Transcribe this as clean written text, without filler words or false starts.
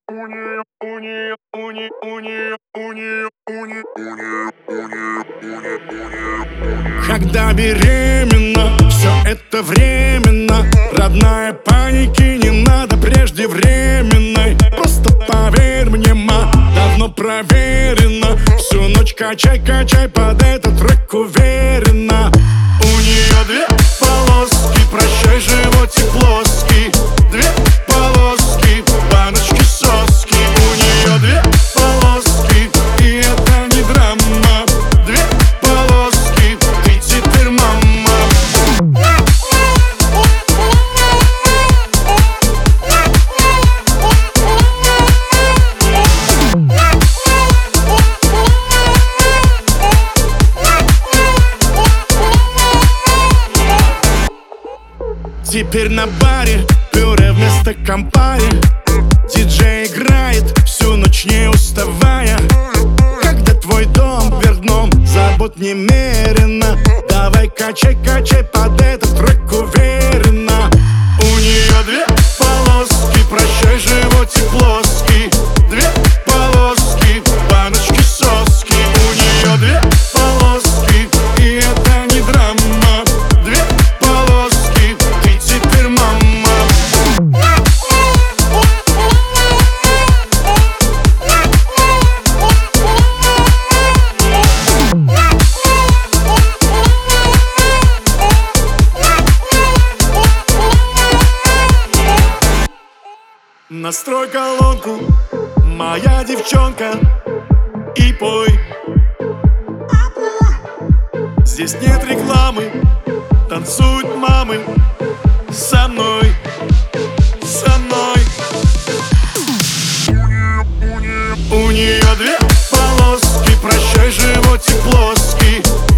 Когда беременна, все это временно. Родная, паники не надо преждевременной. Просто поверь мне, ма, давно проверено. Всю ночь качай, качай под этот трек уверенно. У нее две полоски, прощай, животик плоский. Две полоски, баночки соски. У нее две полоски, и это не драма. Две полоски, ты теперь мама. Теперь на баре пюре вместо компари. Диджей играет всю ночь не уставая. Когда твой дом вверх дном, забот немерено. Давай качай, качай под этот трек уверенно. У нее две полоски, прощай, животик плоский. Две полоски, баночки соски. У нее две полоски, и это не драма. Две полоски, ты теперь мама. Настрой колонку, моя девчонка, и пой. Здесь нет рекламы, танцуют мамы со мной, со мной. У нее две полоски, прощай, животик плоский.